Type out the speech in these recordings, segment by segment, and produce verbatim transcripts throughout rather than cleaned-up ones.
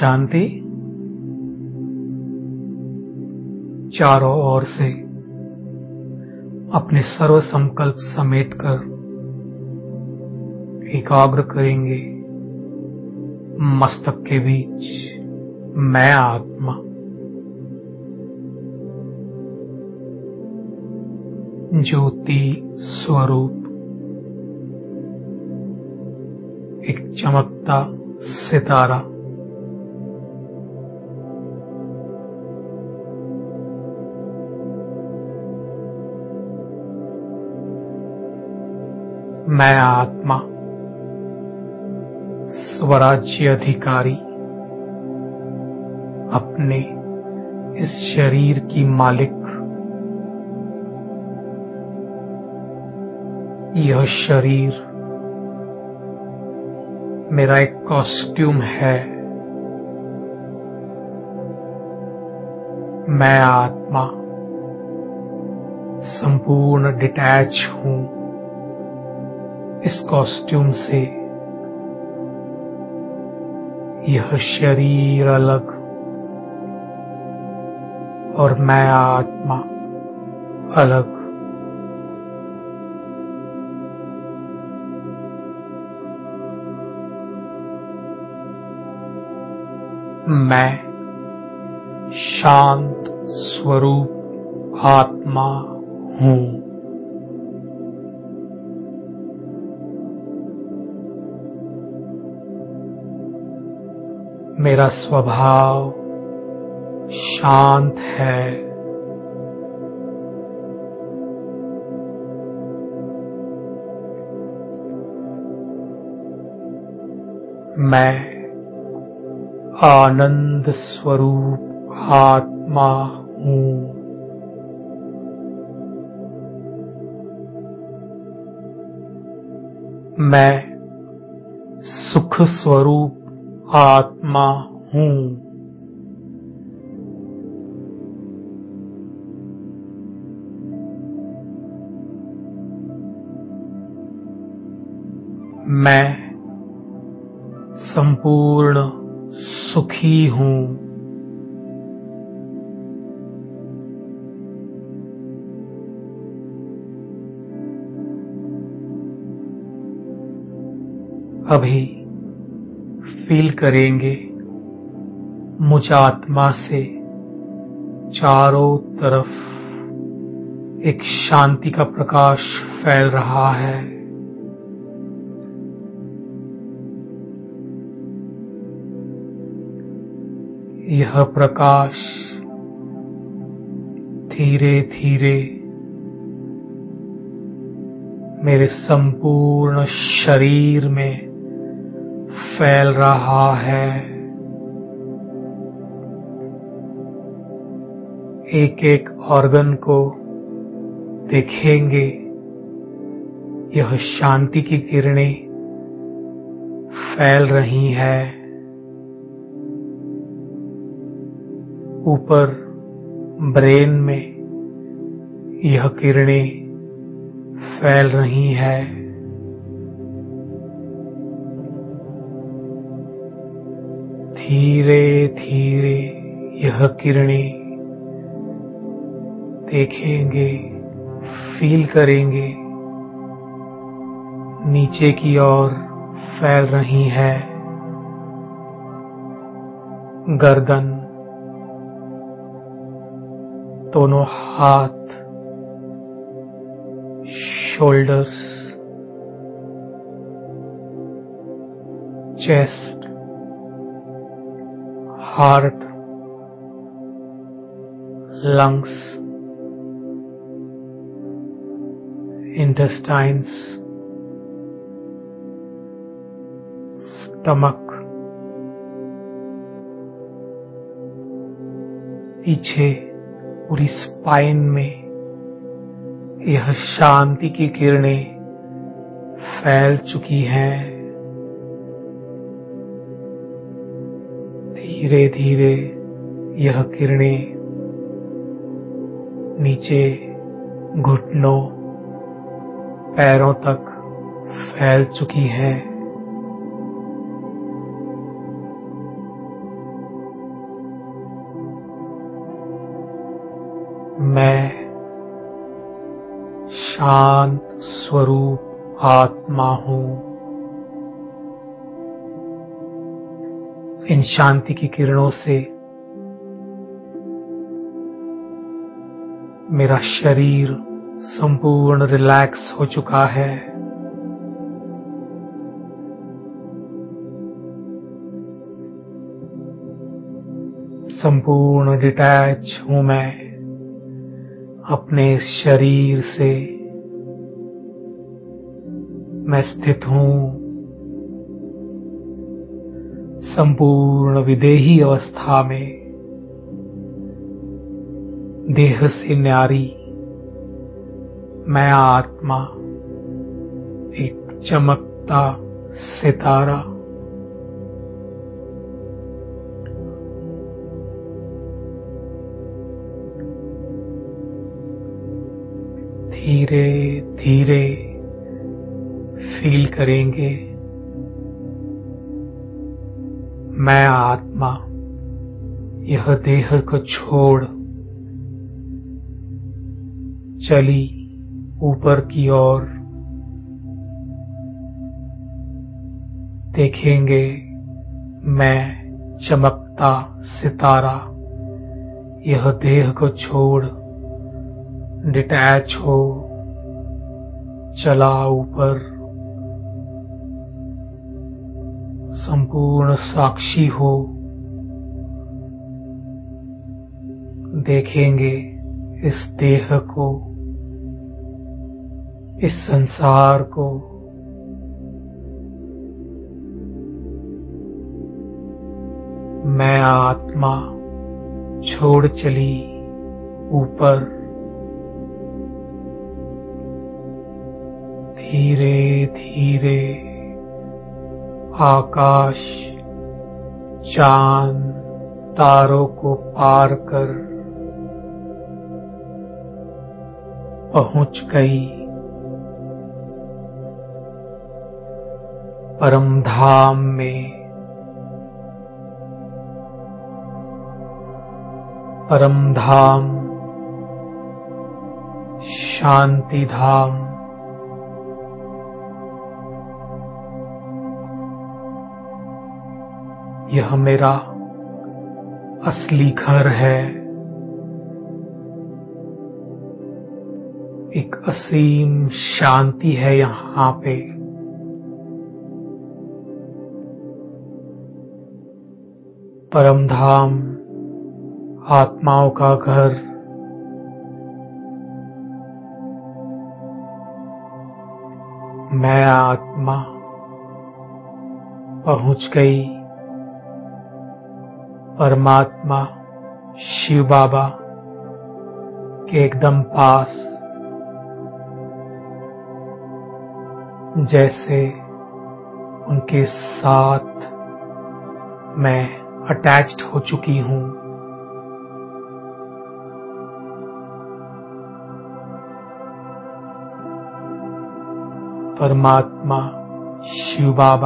शांति चारों ओर से अपने सर्व संकल्प समेटकर एकाग्र करेंगे। मस्तक के बीच मैं आत्मा, ज्योति स्वरूप, एक चमकता सितारा, मैं आत्मा, स्वराज्य अधिकारी, अपने इस शरीर की मालिक। यह शरीर मेरा एक कॉस्ट्यूम है। मैं आत्मा संपूर्ण डिटैच हूं इस कॉस्ट्यूम से। यह शरीर अलग और मैं आत्मा अलग। मैं शांत स्वरूप आत्मा हूं। मेरा स्वभाव शांत है। मैं आनंद स्वरूप आत्मा हूं। मैं सुख स्वरूप आत्मा हूं। मैं संपूर्ण सुखी हूं। अभी फील करेंगे मुझ आत्मा से चारों तरफ एक शांति का प्रकाश फैल रहा है। यह प्रकाश धीरे धीरे मेरे संपूर्ण शरीर में फैल रहा है। एक एक ऑर्गन को देखेंगे, यह शांति की किरणें फैल रही हैं। ऊपर ब्रेन में यह किरणें फैल रही हैं। धीरे धीरे यह किरणें देखेंगे, फील करेंगे, नीचे की ओर फैल रही है। गर्दन, दोनों हाथ, shoulders, chest, heart, lungs, intestines, stomach, पीछे पूरी स्पाइन में यह शांति की किरणें फैल चुकी हैं। धीरे धीरे यह किरणें नीचे घुटनों, पैरों तक फैल चुकी हैं। शांत स्वरूप आत्मा हूं। इन शांति की किरणों से मेरा शरीर संपूर्ण रिलैक्स हो चुका है। संपूर्ण डिटैच हूं मैं अपने शरीर से। मैं स्थित हूं संपूर्ण विदेही अवस्था में, देह से न्यारी मैं आत्मा, एक चमकता सितारा। धीरे धीरे फील करेंगे मैं आत्मा यह देह को छोड़ चली ऊपर की ओर। देखेंगे मैं चमकता सितारा यह देह को छोड़ डिटैच हो चला ऊपर, संपूर्ण साक्षी हो। देखेंगे इस देह को, इस संसार को, मैं आत्मा छोड़ चली ऊपर। धीरे धीरे आकाश चांद तारों को पार कर पहुंच गई परम धाम में। परम धाम शांति धाम। यह मेरा असली घर है। एक असीम शांति है यहाँ पे। परम धाम आत्माओं का घर। मैं आत्मा पहुंच गई परमात्मा शिव बाबा के एकदम पास। जैसे उनके साथ मैं अटैच्ड हो चुकी हूं। परमात्मा शिव बाबा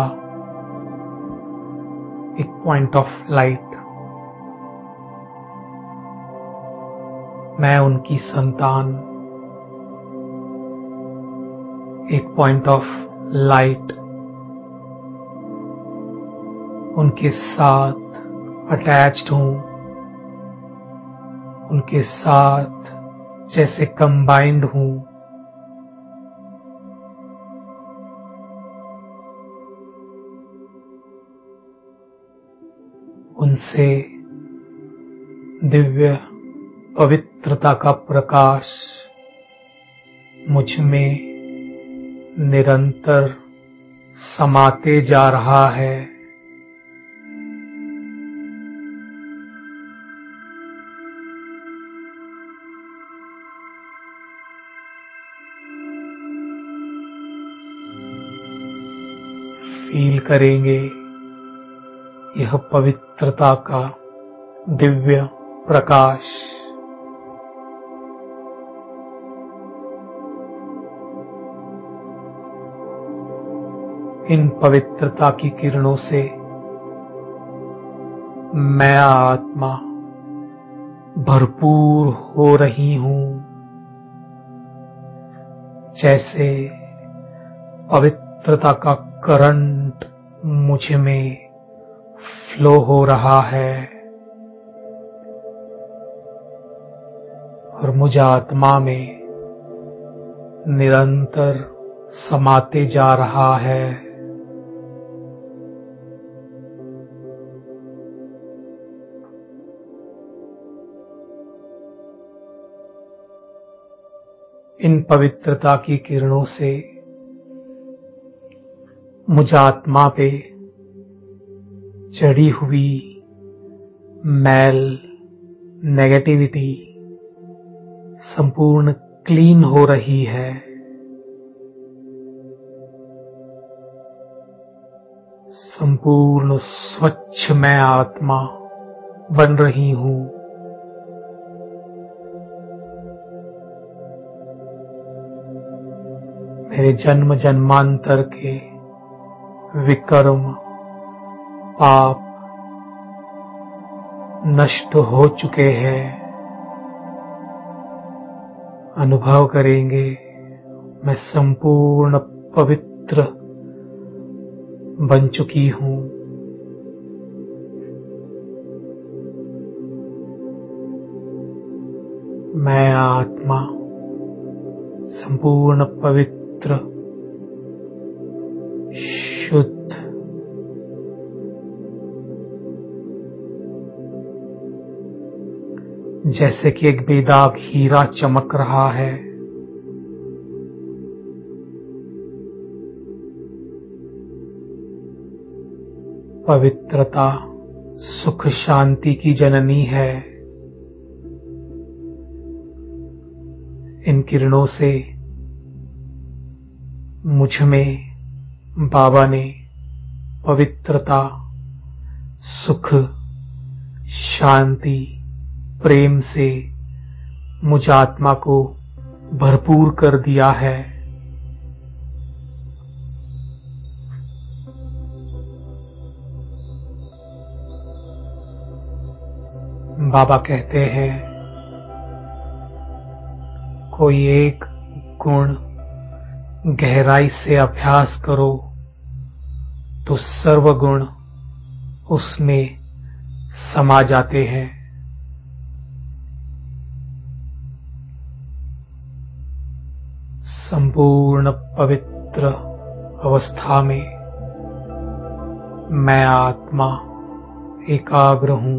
एक पॉइंट ऑफ लाइट। मैं उनकी संतान एक पॉइंट ऑफ लाइट। उनके साथ अटैच्ड हूं, उनके साथ जैसे कंबाइंड हूं। उनसे दिव्य पवित्रता का प्रकाश मुझ में निरंतर समाते जा रहा है। फील करेंगे यह पवित्रता का दिव्य प्रकाश। इन पवित्रता की किरणों से मैं आत्मा भरपूर हो रही हूं। जैसे पवित्रता का करंट मुझ में फ्लो हो रहा है और मुझ आत्मा में निरंतर समाते जा रहा है। इन पवित्रता की किरणों से मुझ आत्मा पे चढ़ी हुई मैल, नेगेटिविटी संपूर्ण क्लीन हो रही है। संपूर्ण स्वच्छ मैं आत्मा बन रही हूं। मेरे जन्म जन्मांतर के विकर्म, पाप नष्ट हो चुके हैं। अनुभव करेंगे मैं संपूर्ण पवित्र बन चुकी हूं। मैं आत्मा संपूर्ण पवित्र, शुद्ध, जैसे कि एक बेदाग हीरा चमक रहा है। पवित्रता सुख शांति की जननी है। इन किरणों से मुझ में बाबा ने पवित्रता, सुख, शांति, प्रेम से मुझ आत्मा को भरपूर कर दिया है। बाबा कहते हैं, कोई एक गुण गहराई से अभ्यास करो तो सर्वगुण उसमें समा जाते हैं। संपूर्ण पवित्र अवस्था में मैं आत्मा एकाग्र हूं।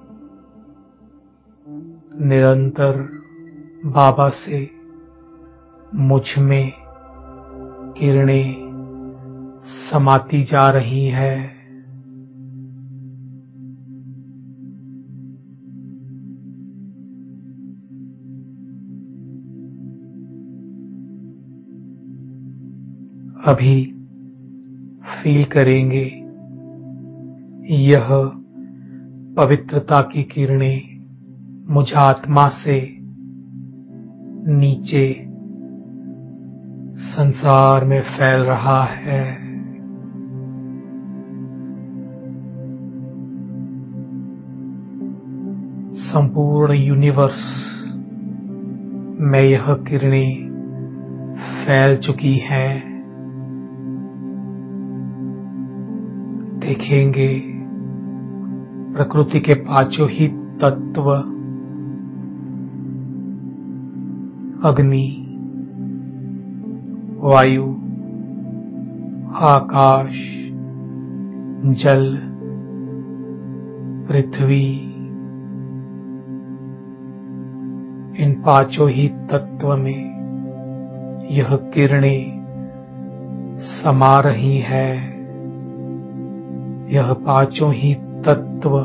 निरंतर बाबा से मुझ में किरणें समाती जा रही है। अभी फील करेंगे यह पवित्रता की किरणें मुझ आत्मा से नीचे संसार में फैल रहा है। संपूर्ण यूनिवर्स में यह किरणें फैल चुकी हैं। देखेंगे प्रकृति के पांचों ही तत्व, अग्नि, वायु, आकाश, जल, पृथ्वी, इन पांचों ही तत्व में यह किरणें समा रही है। यह पांचों ही तत्व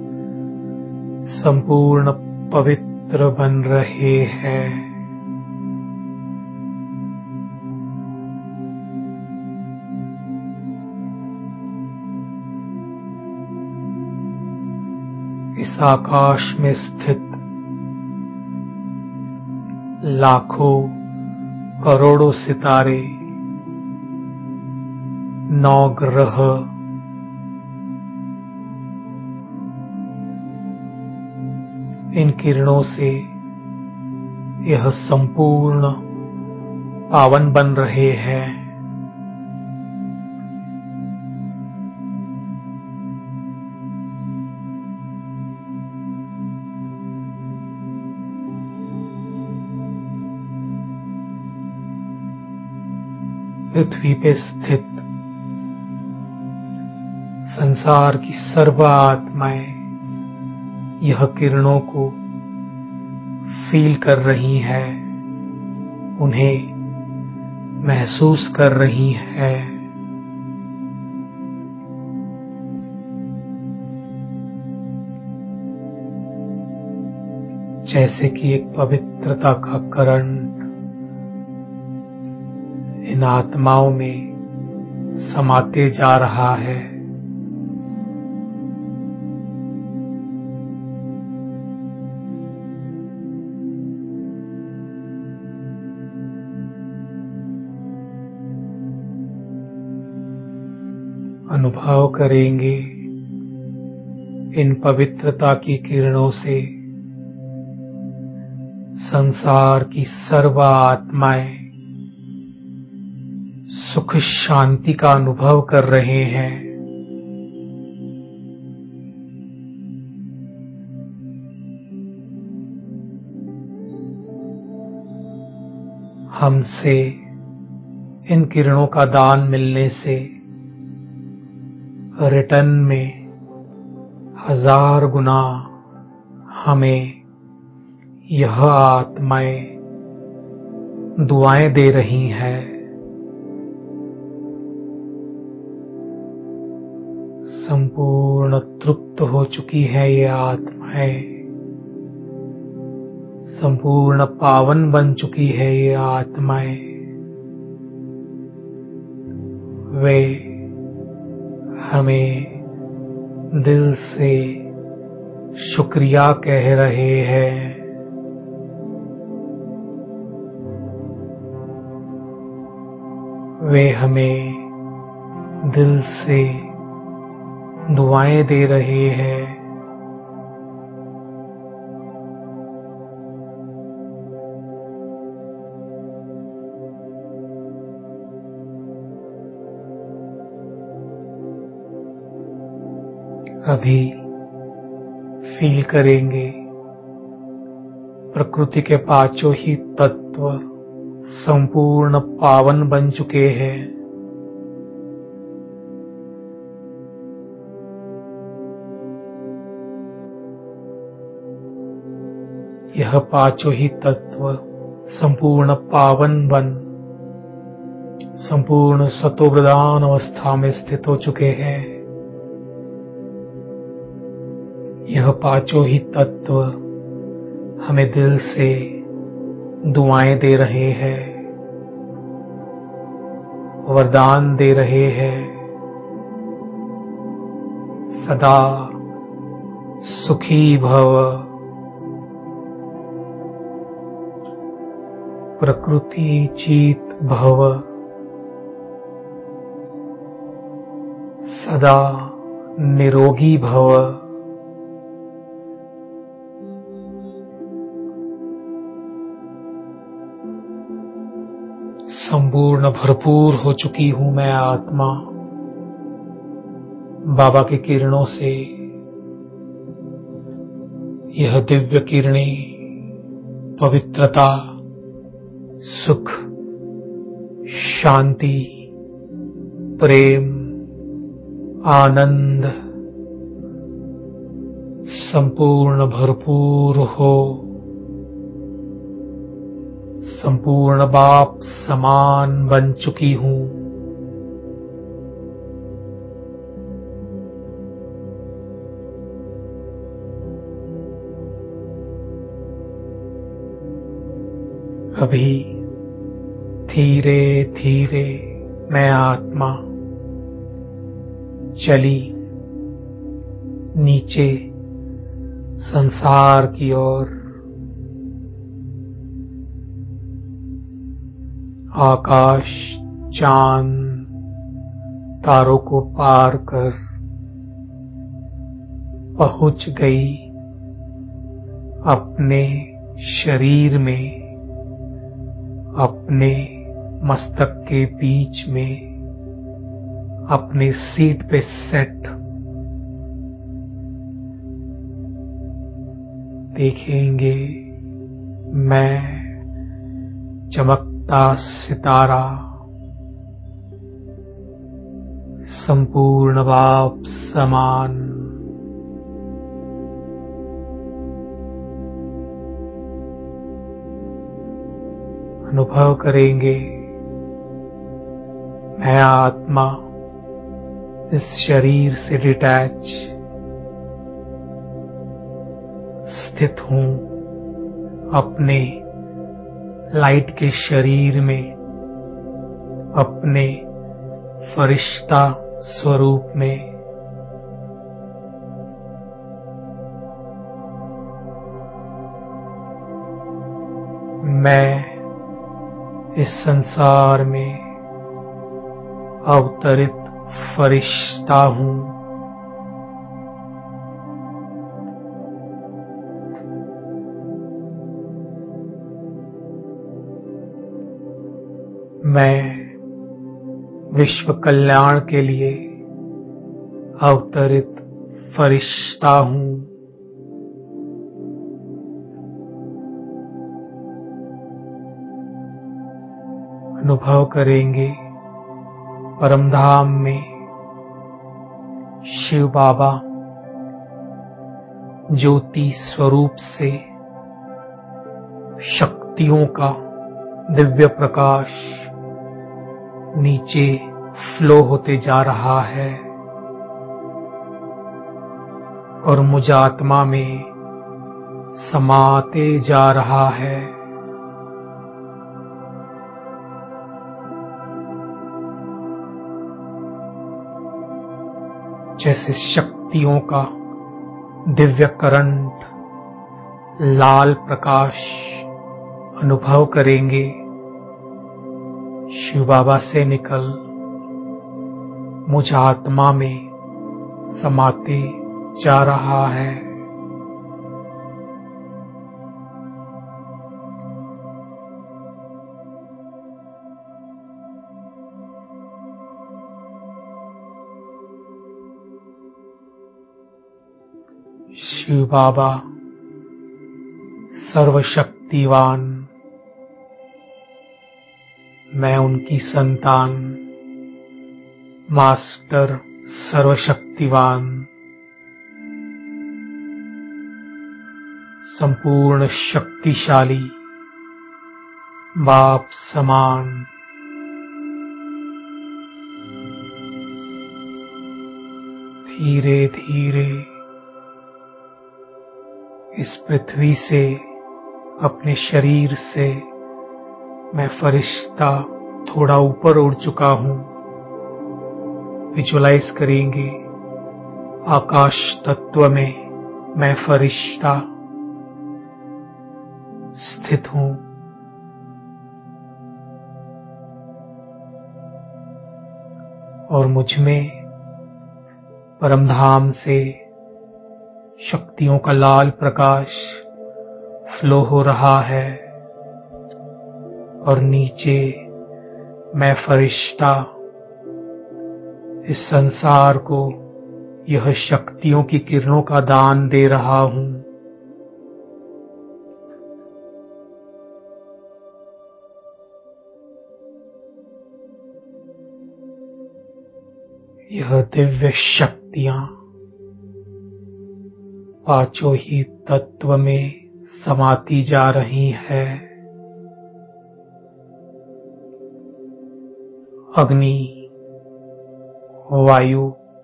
संपूर्ण पवित्र बन रहे हैं। इस आकाश में स्थित लाखों करोड़ों सितारे, नौ ग्रह, इन किरणों से यह संपूर्ण पावन बन रहे हैं। पृथ्वी पे स्थित संसार की सर्व आत्माएं यह किरणों को फील कर रही हैं, उन्हें महसूस कर रही हैं। जैसे कि एक पवित्रता का करंट इन आत्माओं में समाते जा रहा है। अनुभव करेंगे इन पवित्रता की किरणों से संसार की सर्व आत्माएं सुख शांति का अनुभव कर रहे हैं। हमसे इन किरणों का दान मिलने से रिटर्न में हजार गुना हमें यह आत्माएं दुआएं दे रही हैं। संपूर्ण तृप्त हो चुकी है ये आत्माएं, संपूर्ण पावन बन चुकी है ये आत्माएं। वे हमें दिल से शुक्रिया कह रहे हैं। वे हमें दिल से दुआएं दे रहे हैं। अभी फील करेंगे प्रकृति के पांचों ही तत्व संपूर्ण पावन बन चुके हैं। यह पांचों ही तत्व संपूर्ण पावन बन संपूर्ण सतोप्रधान अवस्था में स्थित हो चुके हैं। यह पांचों ही तत्व हमें दिल से दुआएं दे रहे हैं, वरदान दे रहे हैं। सदा सुखी भव, प्रकृति चित भव, सदा निरोगी भव। संपूर्ण भरपूर हो चुकी हूं मैं आत्मा बाबा की किरणों से। यह दिव्य किरणें पवित्रता, सुख, शांति, प्रेम, आनंद संपूर्ण भरपूर हो, संपूर्ण बाप समान बन चुकी हूं। अभी धीरे धीरे मैं आत्मा चली नीचे संसार की ओर। आकाश, चांद, तारों को पार कर पहुंच गई अपने शरीर में, अपने मस्तक के बीच में अपने सीट पे सेट देखेंगे मैं चमकता सितारा संपूर्ण बाप समान अनुभव करेंगे मैं आत्मा इस शरीर से डिटैच स्थित हूं अपने लाइट के शरीर में अपने फरिश्ता स्वरूप में। मैं इस संसार में अवतरित फरिश्ता हूं। मैं विश्व कल्याण के लिए अवतरित फरिश्ता हूं। अनुभव करेंगे परमधाम में शिव बाबा ज्योति स्वरूप से शक्तियों का दिव्य प्रकाश नीचे फ्लो होते जा रहा है और मुझ आत्मा में समाते जा रहा है। जैसे शक्तियों का दिव्य करंट लाल प्रकाश अनुभव करेंगे शिव बाबा से निकल मुझ आत्मा में समाते जा रहा है। शिव बाबा सर्वशक्तिवान, मैं उनकी संतान मास्टर सर्वशक्तिवान, संपूर्ण शक्तिशाली बाप समान। धीरे धीरे इस पृथ्वी से अपने शरीर से मैं फरिश्ता थोड़ा ऊपर उड़ चुका हूं। विजुलाइज करेंगे आकाश तत्व में मैं फरिश्ता स्थित हूं। और मुझ में परमधाम से शक्तियों का लाल प्रकाश फ्लो हो रहा है और नीचे मैं फरिश्ता इस संसार को यह शक्तियों की किरणों का दान दे रहा हूं। यह दिव्य शक्तियां पांचों ही तत्व में समाती जा रही है। अग्नि, वायु,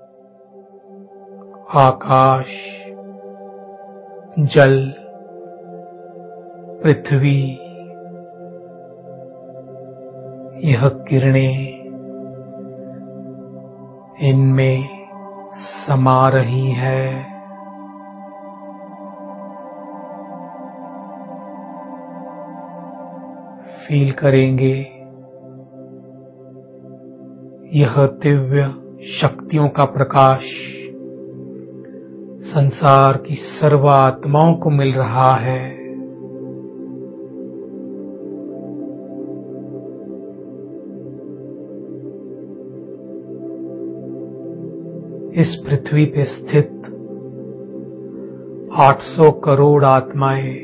आकाश, जल, पृथ्वी, यह किरणें इनमें समा रही है। फील करेंगे यह दिव्य शक्तियों का प्रकाश संसार की सर्व आत्माओं को मिल रहा है। इस पृथ्वी पे स्थित आठ सौ करोड़ आत्माएं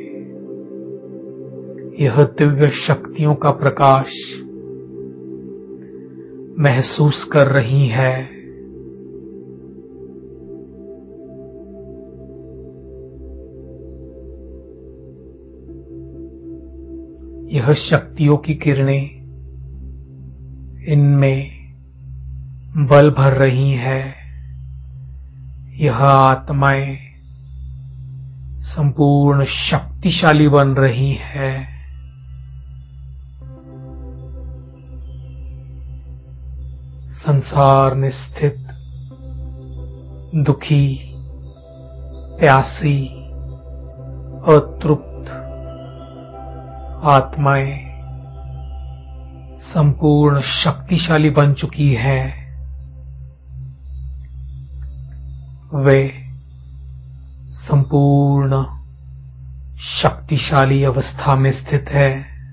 यह दिव्य शक्तियों का प्रकाश महसूस कर रही है। यह शक्तियों की किरणें इनमें बल भर रही है। यह आत्माएं संपूर्ण शक्तिशाली बन रही है। संसार में स्थित दुखी, प्यासी, अतृप्त आत्माएं संपूर्ण शक्तिशाली बन चुकी है। वे संपूर्ण शक्तिशाली अवस्था में स्थित है।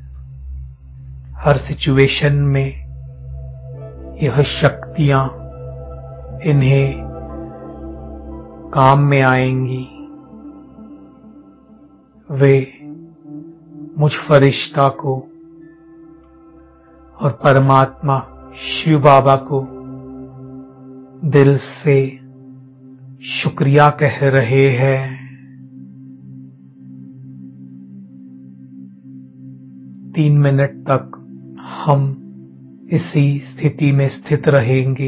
हर सिचुएशन में यह शक्तियां इन्हें काम में आएंगी। वे मुझ फरिश्ता को और परमात्मा शिव बाबा को दिल से शुक्रिया कह रहे हैं। तीन मिनट तक हम इसी स्थिति में स्थित रहेंगे।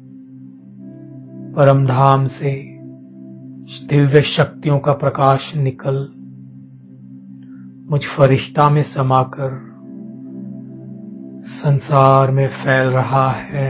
परमधाम से दिव्य शक्तियों का प्रकाश निकल मुझ फरिश्ता में समाकर संसार में फैल रहा है।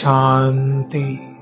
शांति।